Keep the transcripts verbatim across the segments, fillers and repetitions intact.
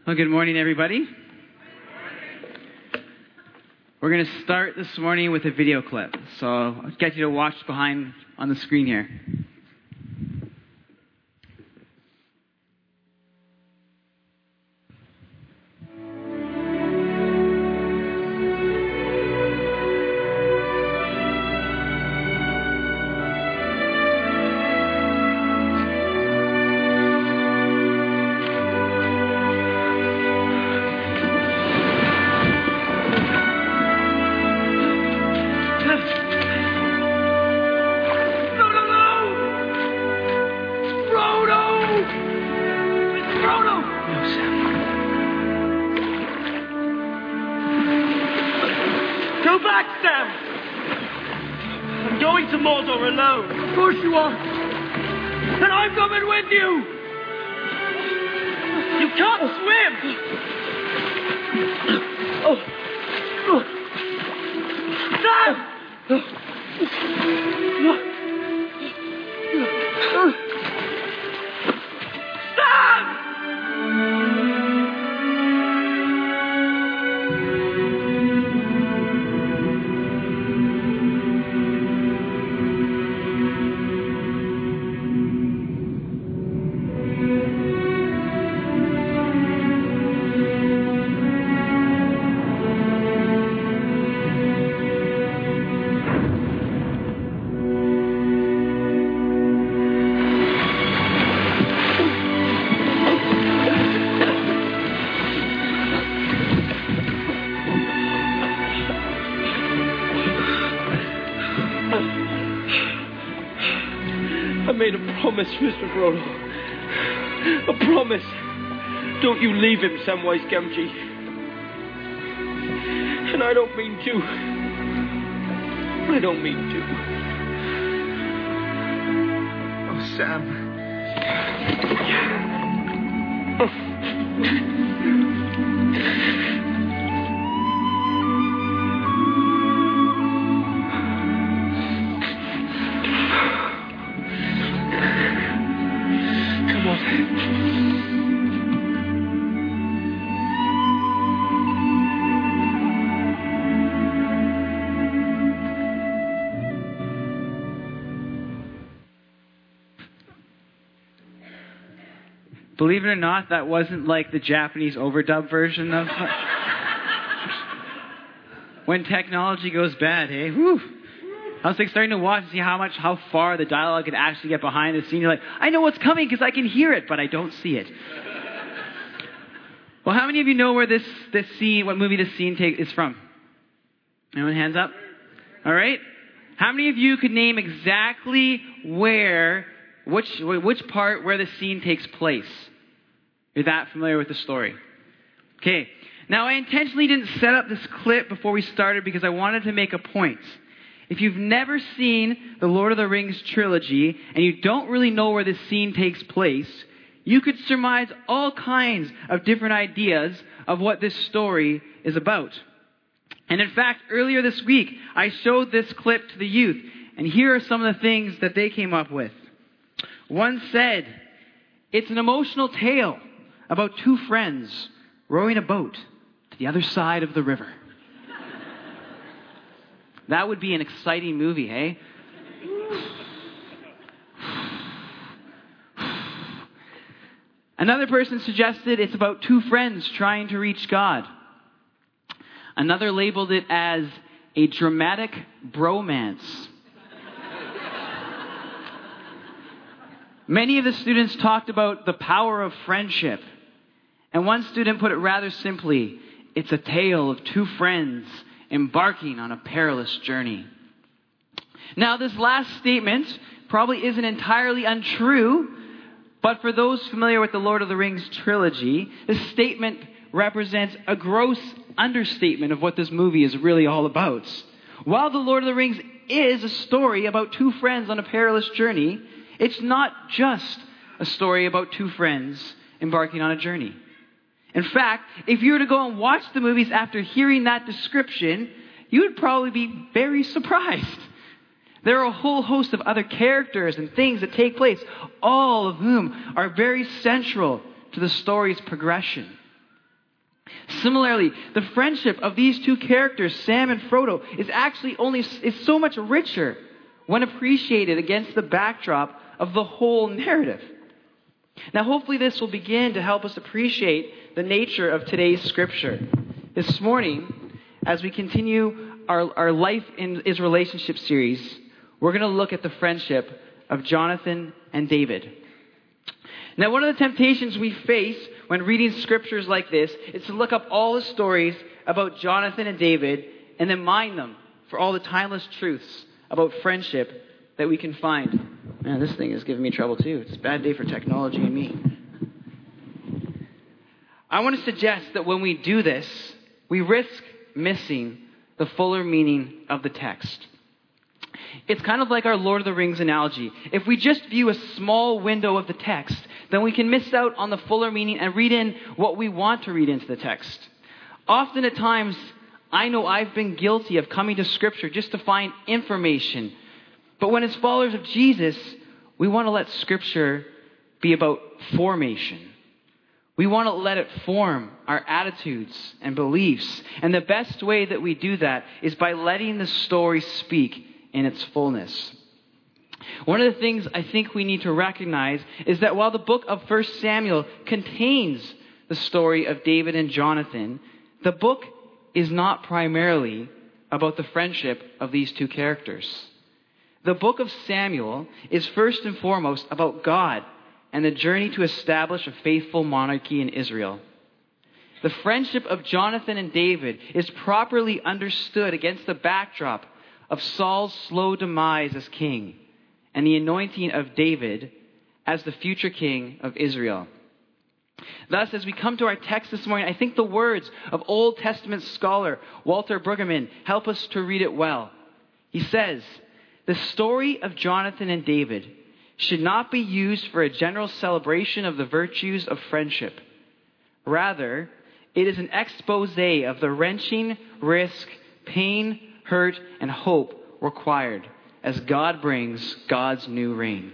Well, good morning, everybody. We're going to start this morning with a video clip. So I'll get you to watch behind on the screen here. Mister Frodo, a promise. Don't you leave him, Samwise Gamgee. And I don't mean to. I don't mean to. Oh, Sam. Believe it or not, that wasn't like the Japanese overdub version of when technology goes bad, hey? Whew. I was like starting to watch and see how much, how far the dialogue could actually get behind the scene. You're like, I know what's coming because I can hear it, but I don't see it. Well, how many of you know where this, this scene, what movie this scene take, is from? Anyone, hands up? All right. How many of you could name exactly where, which, which part where the scene takes place? You're that familiar with the story. Okay. Now, I intentionally didn't set up this clip before we started because I wanted to make a point. If you've never seen the Lord of the Rings trilogy and you don't really know where this scene takes place, you could surmise all kinds of different ideas of what this story is about. And in fact, earlier this week, I showed this clip to the youth, and here are some of the things that they came up with. One said, it's an emotional tale about two friends rowing a boat to the other side of the river. That would be an exciting movie, hey? Another person suggested it's about two friends trying to reach God. Another labeled it as a dramatic bromance. Many of the students talked about the power of friendship. And one student put it rather simply, it's a tale of two friends embarking on a perilous journey. Now, this last statement probably isn't entirely untrue, but for those familiar with the Lord of the Rings trilogy, this statement represents a gross understatement of what this movie is really all about. While the Lord of the Rings is a story about two friends on a perilous journey, it's not just a story about two friends embarking on a journey. In fact, if you were to go and watch the movies after hearing that description, you would probably be very surprised. There are a whole host of other characters and things that take place, all of whom are very central to the story's progression. Similarly, the friendship of these two characters, Sam and Frodo, is actually only is so much richer when appreciated against the backdrop of the whole narrative. Now, hopefully this will begin to help us appreciate the nature of today's scripture. This morning, as we continue our, our Life in is Relationship series, we're going to look at the friendship of Jonathan and David. Now, one of the temptations we face when reading scriptures like this is to look up all the stories about Jonathan and David and then mine them for all the timeless truths about friendship that we can find. Man, this thing is giving me trouble too. It's a bad day for technology and me. I want to suggest that when we do this, we risk missing the fuller meaning of the text. It's kind of like our Lord of the Rings analogy. If we just view a small window of the text, then we can miss out on the fuller meaning and read in what we want to read into the text. Often at times, I know I've been guilty of coming to Scripture just to find information. But when as followers of Jesus, we want to let Scripture be about formation. We want to let it form our attitudes and beliefs. And the best way that we do that is by letting the story speak in its fullness. One of the things I think we need to recognize is that while the book of First Samuel contains the story of David and Jonathan, the book is not primarily about the friendship of these two characters. The book of Samuel is first and foremost about God and the journey to establish a faithful monarchy in Israel. The friendship of Jonathan and David is properly understood against the backdrop of Saul's slow demise as king and the anointing of David as the future king of Israel. Thus, as we come to our text this morning, I think the words of Old Testament scholar Walter Brueggemann help us to read it well. He says, "The story of Jonathan and David should not be used for a general celebration of the virtues of friendship. Rather, it is an exposé of the wrenching risk, pain, hurt, and hope required as God brings God's new reign."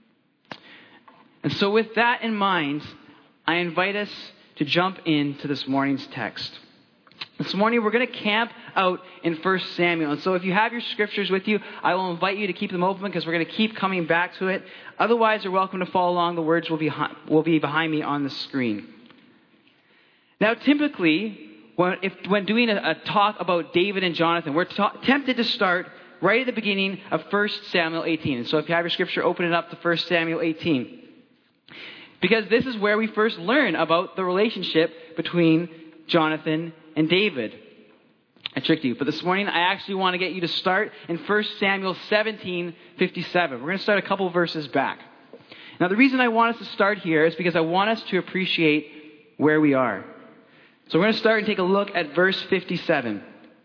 And so with that in mind, I invite us to jump into this morning's text. This morning we're going to camp out in First Samuel. And so if you have your scriptures with you, I will invite you to keep them open because we're going to keep coming back to it. Otherwise, you're welcome to follow along. The words will be, will be behind me on the screen. Now, typically, when, if, when doing a, a talk about David and Jonathan, we're ta- tempted to start right at the beginning of First Samuel eighteen. And so if you have your scripture, open it up to First Samuel eighteen. Because this is where we first learn about the relationship between Jonathan and David. I tricked you. But this morning, I actually want to get you to start in First Samuel seventeen fifty-seven. We're going to start a couple verses back. Now, the reason I want us to start here is because I want us to appreciate where we are. So we're going to start and take a look at verse fifty-seven.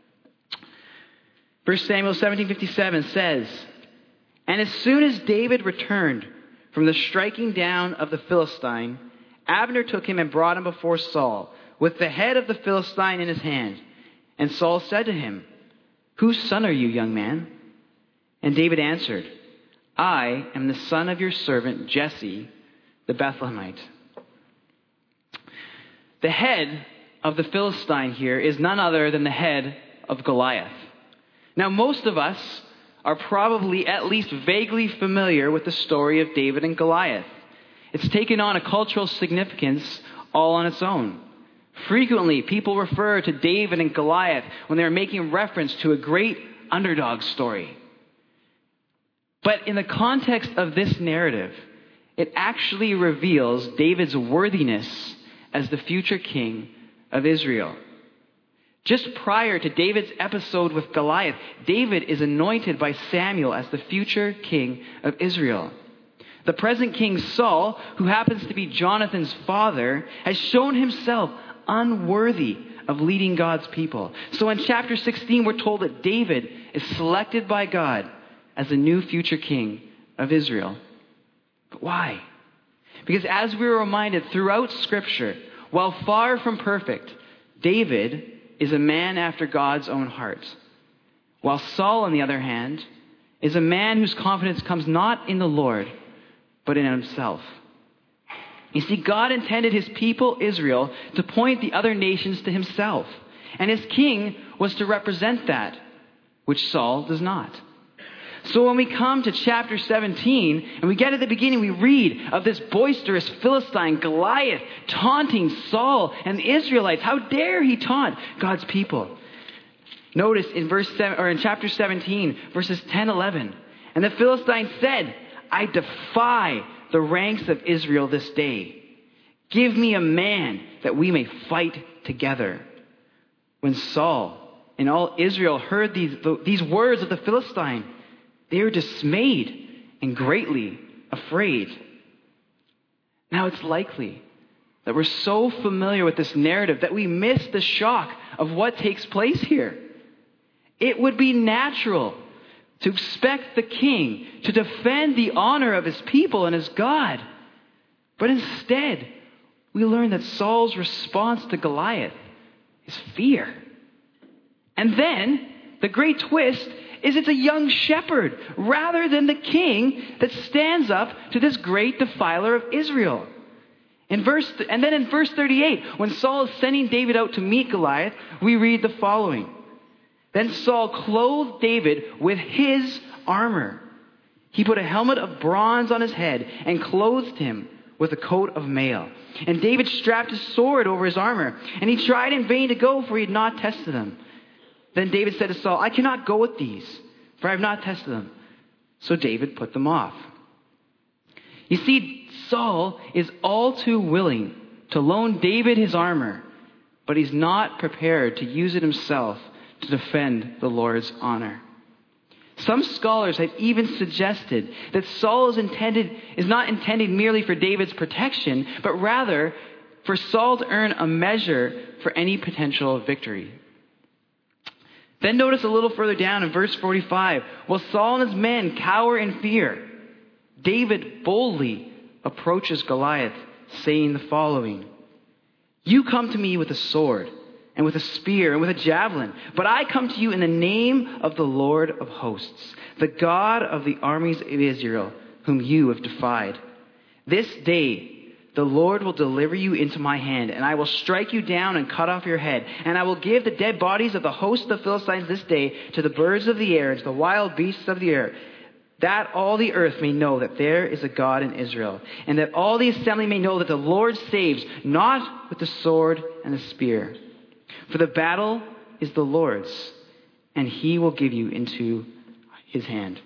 First Samuel seventeen fifty-seven says, "And as soon as David returned from the striking down of the Philistine, Abner took him and brought him before Saul, with the head of the Philistine in his hand. And Saul said to him, 'Whose son are you, young man?' And David answered, 'I am the son of your servant Jesse, the Bethlehemite.'" The head of the Philistine here is none other than the head of Goliath. Now, most of us are probably at least vaguely familiar with the story of David and Goliath. It's taken on a cultural significance all on its own. Frequently, people refer to David and Goliath when they're making reference to a great underdog story. But in the context of this narrative, it actually reveals David's worthiness as the future king of Israel. Just prior to David's episode with Goliath, David is anointed by Samuel as the future king of Israel. The present king Saul, who happens to be Jonathan's father, has shown himself unworthy of leading God's people. So in chapter sixteen, we're told that David is selected by God as the new future king of Israel. But why? Because as we were reminded throughout Scripture, while far from perfect, David is a man after God's own heart. While Saul, on the other hand, is a man whose confidence comes not in the Lord, but in himself. You see, God intended his people, Israel, to point the other nations to himself. And his king was to represent that, which Saul does not. So when we come to chapter seventeen, and we get at the beginning, we read of this boisterous Philistine, Goliath, taunting Saul and the Israelites. How dare he taunt God's people? Notice in verse seven, or in chapter seventeen, verses ten, eleven. And the Philistine said, I defy the ranks of Israel this day. Give me a man that we may fight together. When Saul and all Israel heard these, these words of the Philistine, they were dismayed and greatly afraid. Now it's likely that we're so familiar with this narrative that we miss the shock of what takes place here. It would be natural to expect the king to defend the honor of his people and his God. But instead, we learn that Saul's response to Goliath is fear. And then, the great twist is it's a young shepherd rather than the king that stands up to this great defiler of Israel. In verse, and then in verse thirty-eight, when Saul is sending David out to meet Goliath, we read the following. Then Saul clothed David with his armor. He put a helmet of bronze on his head and clothed him with a coat of mail. And David strapped his sword over his armor. And he tried in vain to go, for he had not tested them. Then David said to Saul, I cannot go with these, for I have not tested them. So David put them off. You see, Saul is all too willing to loan David his armor, but he's not prepared to use it himself to defend the Lord's honor. Some scholars have even suggested that Saul is intended is not intended merely for David's protection, but rather for Saul to earn a measure for any potential victory. Then notice a little further down in verse forty-five. While Saul and his men cower in fear, David boldly approaches Goliath, saying the following. You come to me with a sword, and with a spear, and with a javelin. But I come to you in the name of the Lord of hosts, the God of the armies of Israel, whom you have defied. This day the Lord will deliver you into my hand, and I will strike you down and cut off your head. And I will give the dead bodies of the host of the Philistines this day to the birds of the air and to the wild beasts of the air, that all the earth may know that there is a God in Israel, and that all the assembly may know that the Lord saves, not with the sword and the spear. For the battle is the Lord's, and he will give you into his hand.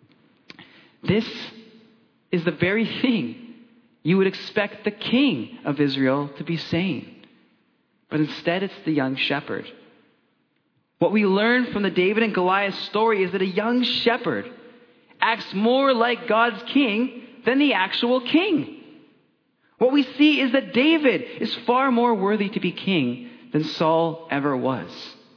This is the very thing you would expect the king of Israel to be saying. But instead, it's the young shepherd. What we learn from the David and Goliath story is that a young shepherd acts more like God's king than the actual king. What we see is that David is far more worthy to be king than Saul ever was.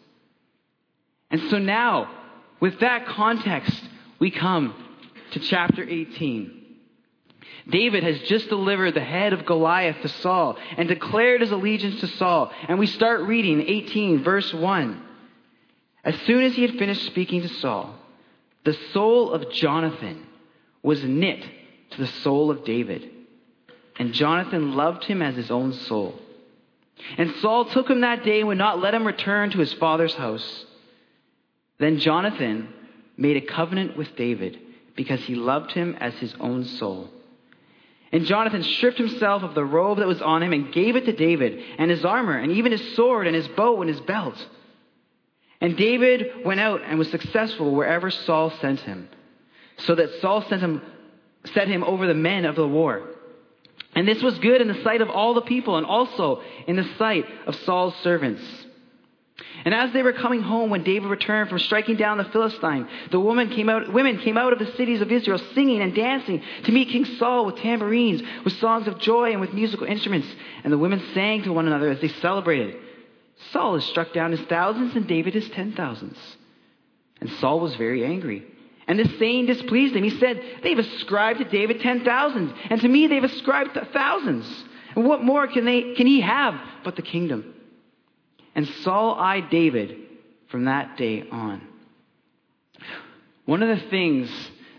And so now, with that context, we come to chapter eighteen. David has just delivered the head of Goliath to Saul and declared his allegiance to Saul. And we start reading eighteen, verse one. As soon as he had finished speaking to Saul, the soul of Jonathan was knit to the soul of David, and Jonathan loved him as his own soul. And Saul took him that day and would not let him return to his father's house. Then Jonathan made a covenant with David because he loved him as his own soul. And Jonathan stripped himself of the robe that was on him and gave it to David, and his armor, and even his sword, and his bow, and his belt. And David went out and was successful wherever Saul sent him, so that Saul sent him, set him over the men of the war. And this was good in the sight of all the people, and also in the sight of Saul's servants. And as they were coming home, when David returned from striking down the Philistine, the woman came out, women came out of the cities of Israel singing and dancing to meet King Saul with tambourines, with songs of joy, and with musical instruments. And the women sang to one another as they celebrated. Saul has struck down his thousands, and David his ten thousands. And Saul was very angry. And this saying displeased him. He said, they've ascribed to David ten thousands, and to me they've ascribed thousands. And what more can they can he have but the kingdom? And Saul eyed David from that day on. One of the things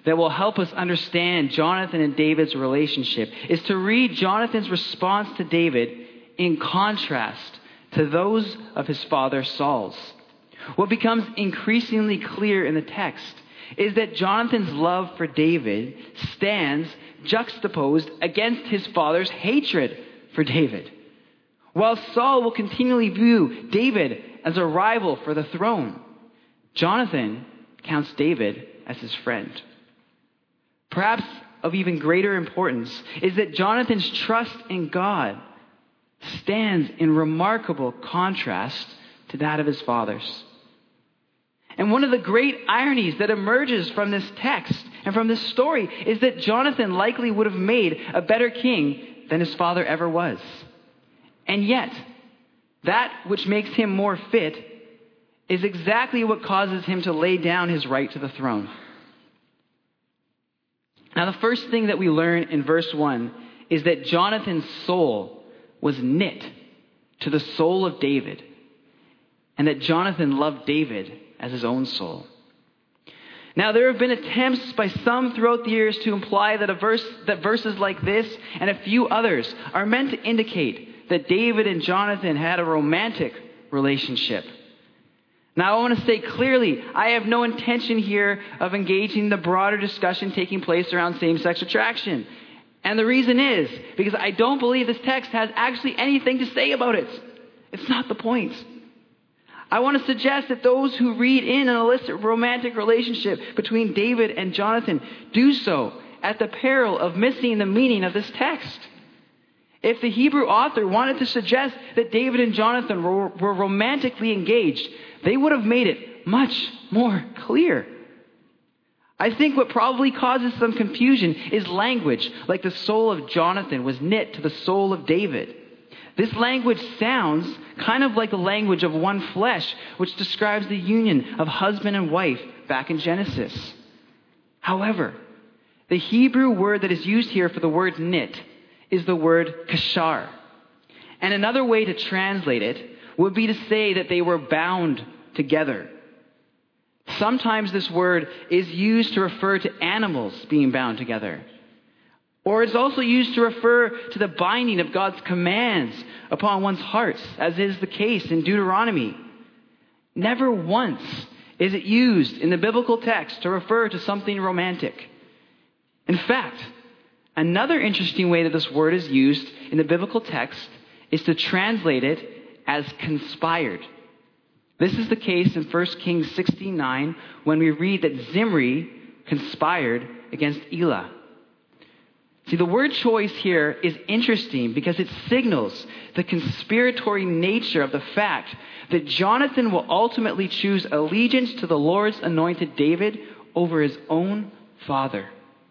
that will help us understand Jonathan and David's relationship is to read Jonathan's response to David in contrast to those of his father Saul's. What becomes increasingly clear in the text is that Jonathan's love for David stands juxtaposed against his father's hatred for David, while Saul will continually view David as a rival for the throne. Jonathan counts David as his friend. Perhaps of even greater importance is that Jonathan's trust in God stands in remarkable contrast to that of his father's. And one of the great ironies that emerges from this text and from this story is that Jonathan likely would have made a better king than his father ever was. And yet, that which makes him more fit is exactly what causes him to lay down his right to the throne. Now, the first thing that we learn in verse one is that Jonathan's soul was knit to the soul of David, and that Jonathan loved David as his own soul. Now, there have been attempts by some throughout the years to imply that a verse, that verses like this and a few others are meant to indicate that David and Jonathan had a romantic relationship. Now, I want to say clearly, I have no intention here of engaging the broader discussion taking place around same-sex attraction. And the reason is because I don't believe this text has actually anything to say about it. It's not the point. I want to suggest that those who read in an illicit romantic relationship between David and Jonathan do so at the peril of missing the meaning of this text. If the Hebrew author wanted to suggest that David and Jonathan were, were romantically engaged, they would have made it much more clear. I think what probably causes some confusion is language, like the soul of Jonathan was knit to the soul of David. This language sounds kind of like the language of one flesh, which describes the union of husband and wife back in Genesis. However, the Hebrew word that is used here for the word knit is the word kashar. And another way to translate it would be to say that they were bound together. Sometimes this word is used to refer to animals being bound together. Or it's also used to refer to the binding of God's commands upon one's hearts, as is the case in Deuteronomy. Never once is it used in the biblical text to refer to something romantic. In fact, another interesting way that this word is used in the biblical text is to translate it as conspired. This is the case in First Kings sixteen nine when we read that Zimri conspired against Elah. See, the word choice here is interesting because it signals the conspiratory nature of the fact that Jonathan will ultimately choose allegiance to the Lord's anointed David over his own father.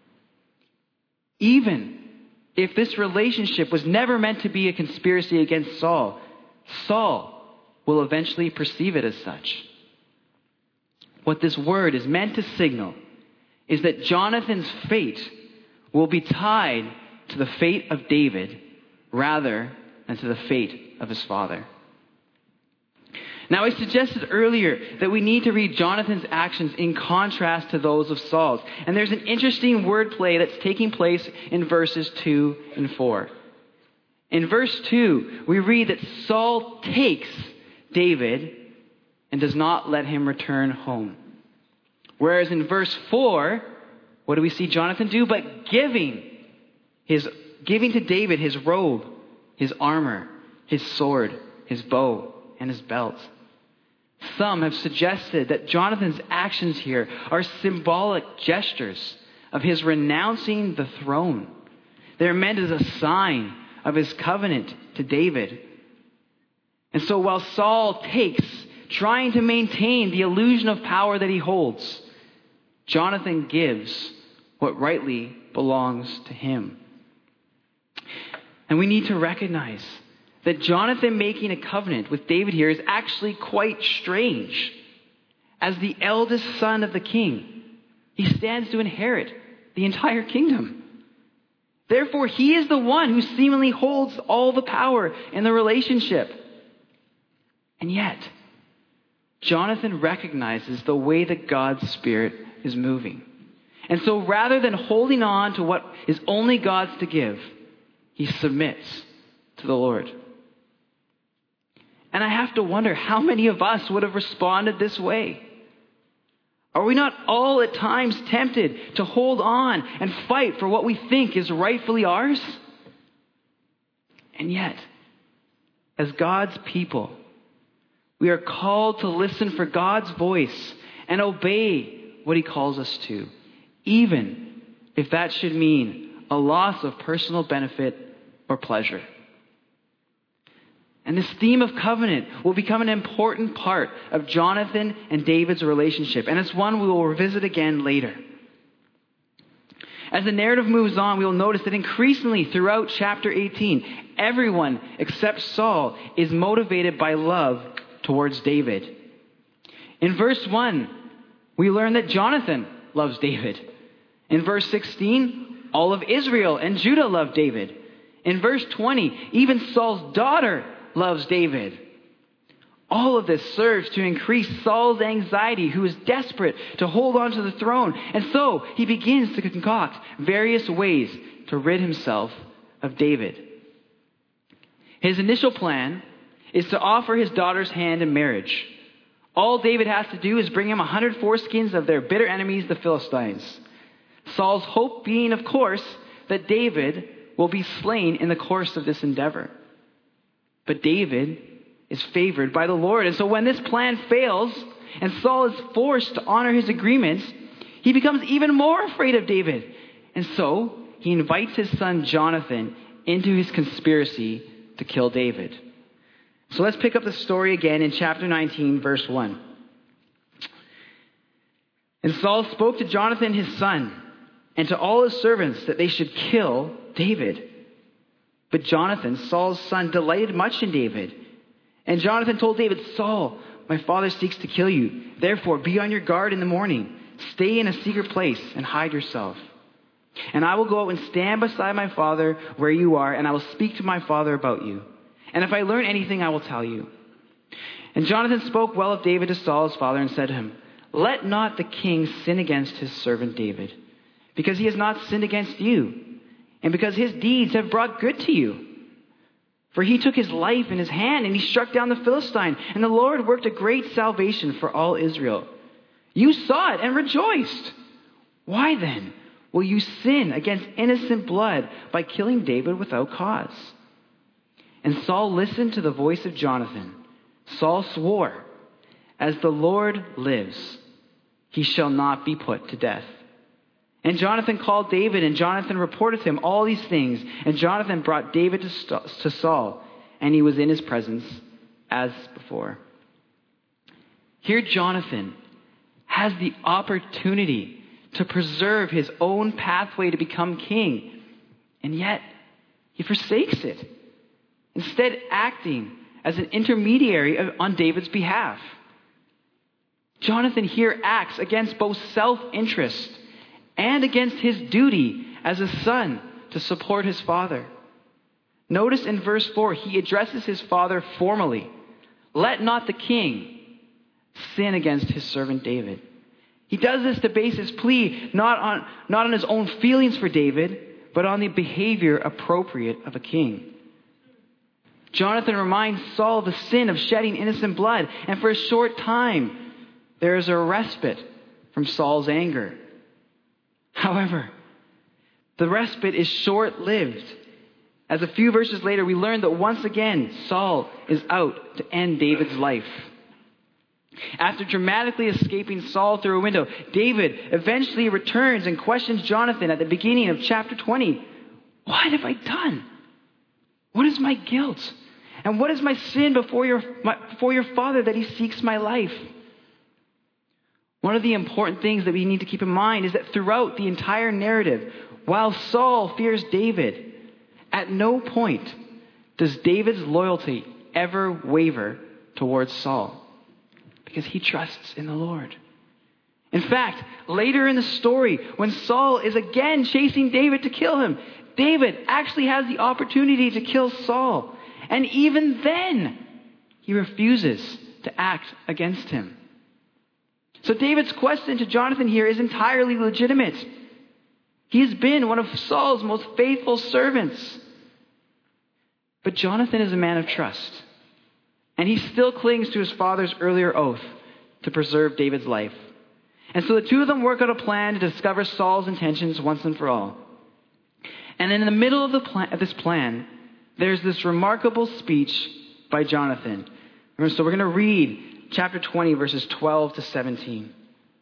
Even if this relationship was never meant to be a conspiracy against Saul, Saul will eventually perceive it as such. What this word is meant to signal is that Jonathan's fate will be tied to the fate of David rather than to the fate of his father. Now, I suggested earlier that we need to read Jonathan's actions in contrast to those of Saul's. And there's an interesting wordplay that's taking place in verses two and four. In verse two, we read that Saul takes David and does not let him return home. Whereas in verse four, what do we see Jonathan do? But giving his giving to David his robe, his armor, his sword, his bow, and his belt. Some have suggested that Jonathan's actions here are symbolic gestures of his renouncing the throne. They're meant as a sign of his covenant to David. And so while Saul takes, trying to maintain the illusion of power that he holds, Jonathan gives what rightly belongs to him. And we need to recognize that Jonathan making a covenant with David here is actually quite strange. As the eldest son of the king, he stands to inherit the entire kingdom. Therefore, he is the one who seemingly holds all the power in the relationship. And yet, Jonathan recognizes the way that God's Spirit is moving. And so rather than holding on to what is only God's to give, he submits to the Lord. And I have to wonder how many of us would have responded this way. Are we not all at times tempted to hold on and fight for what we think is rightfully ours? And yet, as God's people, we are called to listen for God's voice and obey what he calls us to, even if that should mean a loss of personal benefit or pleasure. And this theme of covenant will become an important part of Jonathan and David's relationship, and it's one we will revisit again later. As the narrative moves on, we will notice that increasingly throughout chapter eighteen, everyone except Saul is motivated by love towards David. In verse one, we learn that Jonathan loves David. In verse sixteen, all of Israel and Judah love David. In verse twenty, even Saul's daughter loves David. All of this serves to increase Saul's anxiety, who is desperate to hold on to the throne. And so he begins to concoct various ways to rid himself of David. His initial plan is to offer his daughter's hand in marriage. All David has to do is bring him one hundred foreskins of their bitter enemies, the Philistines. Saul's hope being, of course, that David will be slain in the course of this endeavor. But David is favored by the Lord. And so when this plan fails and Saul is forced to honor his agreements, he becomes even more afraid of David. And so he invites his son Jonathan into his conspiracy to kill David. So let's pick up the story again in chapter nineteen, verse one. And Saul spoke to Jonathan his son and to all his servants that they should kill David. But Jonathan, Saul's son, delighted much in David. And Jonathan told David, Saul, my father seeks to kill you. Therefore, be on your guard in the morning. Stay in a secret place and hide yourself. And I will go out and stand beside my father where you are, and I will speak to my father about you. And if I learn anything, I will tell you. And Jonathan spoke well of David to Saul his father and said to him, let not the king sin against his servant David, because he has not sinned against you, and because his deeds have brought good to you. For he took his life in his hand, and he struck down the Philistine, and the Lord worked a great salvation for all Israel. You saw it and rejoiced. Why then will you sin against innocent blood by killing David without cause? And Saul listened to the voice of Jonathan. Saul swore, as the Lord lives, he shall not be put to death. And Jonathan called David, and Jonathan reported to him all these things. And Jonathan brought David to Saul, and he was in his presence as before. Here Jonathan has the opportunity to preserve his own pathway to become king, and yet he forsakes it, instead acting as an intermediary on David's behalf. Jonathan here acts against both self-interest and against his duty as a son to support his father. Notice in verse four, he addresses his father formally. Let not the king sin against his servant David. He does this to base his plea not on, not on his own feelings for David, but on the behavior appropriate of a king. Jonathan reminds Saul of the sin of shedding innocent blood, and for a short time, there is a respite from Saul's anger. However, the respite is short-lived. As a few verses later, we learn that once again, Saul is out to end David's life. After dramatically escaping Saul through a window, David eventually returns and questions Jonathan at the beginning of chapter twenty. What have I done? What is my guilt? And what is my sin before your, my, before your father that he seeks my life? One of the important things that we need to keep in mind is that throughout the entire narrative, while Saul fears David, at no point does David's loyalty ever waver towards Saul, because he trusts in the Lord. In fact, later in the story, when Saul is again chasing David to kill him, David actually has the opportunity to kill Saul. And even then, he refuses to act against him. So David's question to Jonathan here is entirely legitimate. He's been one of Saul's most faithful servants. But Jonathan is a man of trust, and he still clings to his father's earlier oath to preserve David's life. And so the two of them work out a plan to discover Saul's intentions once and for all. And in the middle of, the plan, of this plan, there's this remarkable speech by Jonathan. So we're going to read chapter twenty, verses twelve to seventeen.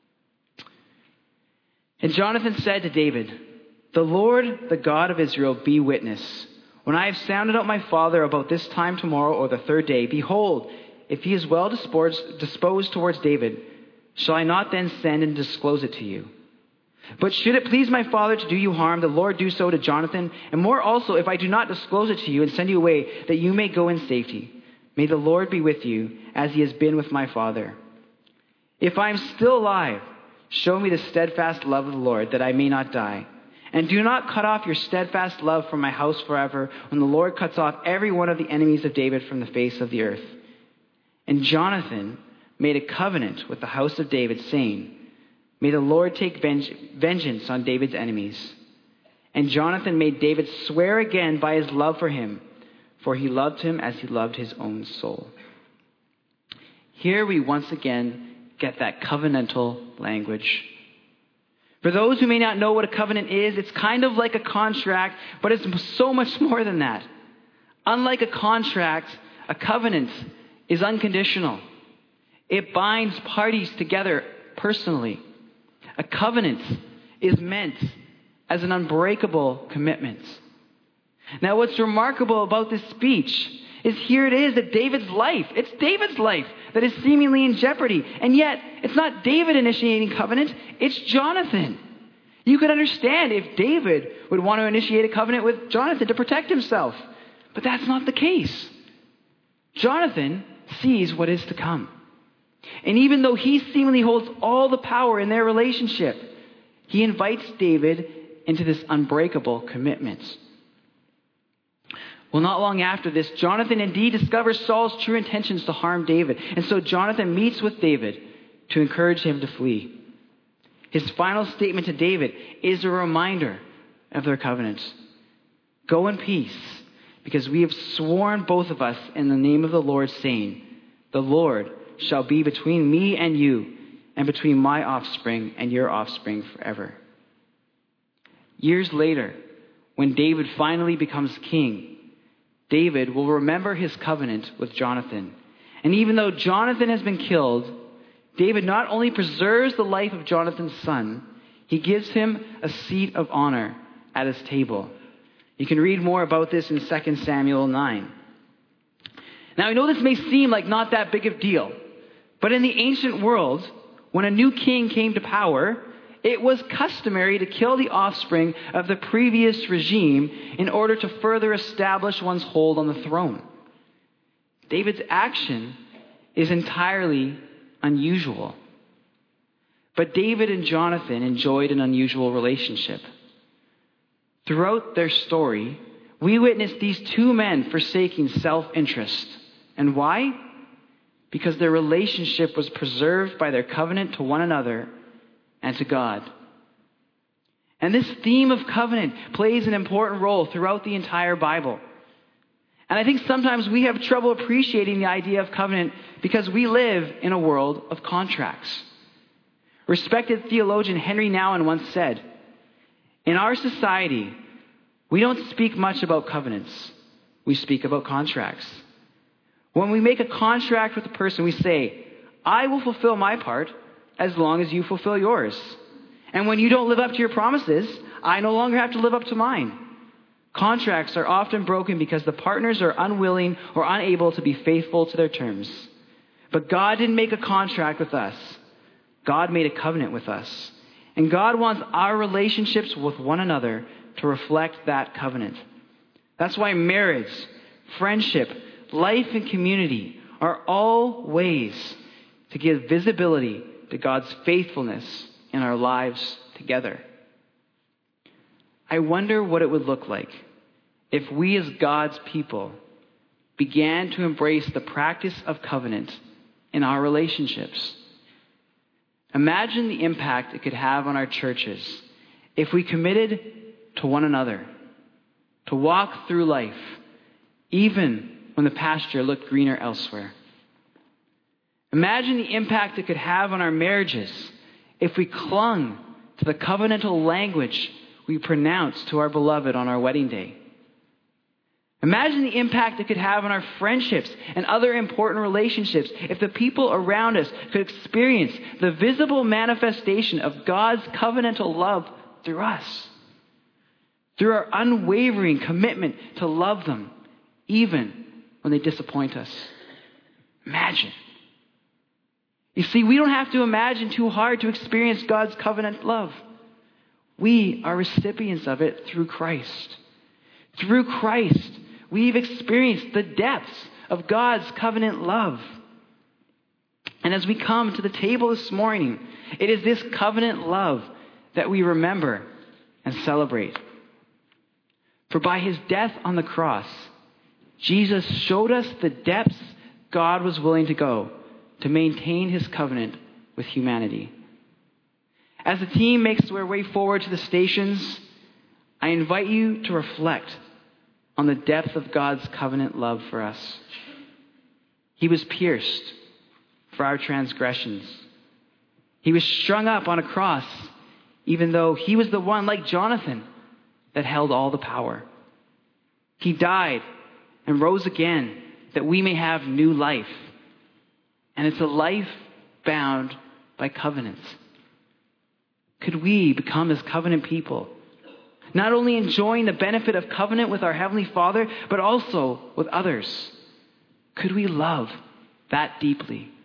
And Jonathan said to David, "The Lord, the God of Israel, be witness. When I have sounded out my father about this time tomorrow or the third day, behold, if he is well disposed towards David, shall I not then send and disclose it to you? But should it please my father to do you harm, the Lord do so to Jonathan, and more also if I do not disclose it to you and send you away, that you may go in safety. May the Lord be with you, as he has been with my father. If I am still alive, show me the steadfast love of the Lord, that I may not die. And do not cut off your steadfast love from my house forever, when the Lord cuts off every one of the enemies of David from the face of the earth." And Jonathan made a covenant with the house of David, saying, "May the Lord take vengeance on David's enemies." And Jonathan made David swear again by his love for him, for he loved him as he loved his own soul. Here we once again get that covenantal language. For those who may not know what a covenant is, it's kind of like a contract, but it's so much more than that. Unlike a contract, a covenant is unconditional. It binds parties together personally. A covenant is meant as an unbreakable commitment. Now, what's remarkable about this speech is here it is that David's life, it's David's life that is seemingly in jeopardy. And yet, it's not David initiating covenant, it's Jonathan. You could understand if David would want to initiate a covenant with Jonathan to protect himself. But that's not the case. Jonathan sees what is to come. And even though he seemingly holds all the power in their relationship, he invites David into this unbreakable commitment. Well, not long after this, Jonathan indeed discovers Saul's true intentions to harm David. And so Jonathan meets with David to encourage him to flee. His final statement to David is a reminder of their covenant. "Go in peace, because we have sworn both of us in the name of the Lord, saying, 'The Lord shall be between me and you, and between my offspring and your offspring forever.'" Years later, when David finally becomes king, David will remember his covenant with Jonathan. And even though Jonathan has been killed, David not only preserves the life of Jonathan's son, he gives him a seat of honor at his table. You can read more about this in Second Samuel nine. Now, I know this may seem like not that big of a deal, but in the ancient world, when a new king came to power, it was customary to kill the offspring of the previous regime in order to further establish one's hold on the throne. David's action is entirely unusual. But David and Jonathan enjoyed an unusual relationship. Throughout their story, we witness these two men forsaking self-interest. And why? Because their relationship was preserved by their covenant to one another and to God. And this theme of covenant plays an important role throughout the entire Bible. And I think sometimes we have trouble appreciating the idea of covenant because we live in a world of contracts. Respected theologian Henry Nouwen once said, "In our society, we don't speak much about covenants. We speak about contracts. When we make a contract with a person, we say, 'I will fulfill my part as long as you fulfill yours. And when you don't live up to your promises, I no longer have to live up to mine.' Contracts are often broken because the partners are unwilling or unable to be faithful to their terms. But God didn't make a contract with us. God made a covenant with us. And God wants our relationships with one another to reflect that covenant. That's why marriage, friendship, life, and community are all ways to give visibility to God's faithfulness in our lives together. I wonder what it would look like if we as God's people began to embrace the practice of covenant in our relationships. Imagine the impact it could have on our churches if we committed to one another, to walk through life, even when the pasture looked greener elsewhere. Imagine the impact it could have on our marriages if we clung to the covenantal language we pronounce to our beloved on our wedding day. Imagine the impact it could have on our friendships and other important relationships if the people around us could experience the visible manifestation of God's covenantal love through us, through our unwavering commitment to love them, even when they disappoint us. Imagine. You see, we don't have to imagine too hard to experience God's covenant love. We are recipients of it through Christ. Through Christ, we've experienced the depths of God's covenant love. And as we come to the table this morning, it is this covenant love that we remember and celebrate. For by his death on the cross, Jesus showed us the depths God was willing to go to maintain his covenant with humanity. As the team makes their way forward to the stations, I invite you to reflect on the depth of God's covenant love for us. He was pierced for our transgressions. He was strung up on a cross, even though he was the one, like Jonathan, that held all the power. He died and rose again that we may have new life. And it's a life bound by covenants. Could we become as covenant people, not only enjoying the benefit of covenant with our Heavenly Father, but also with others? Could we love that deeply?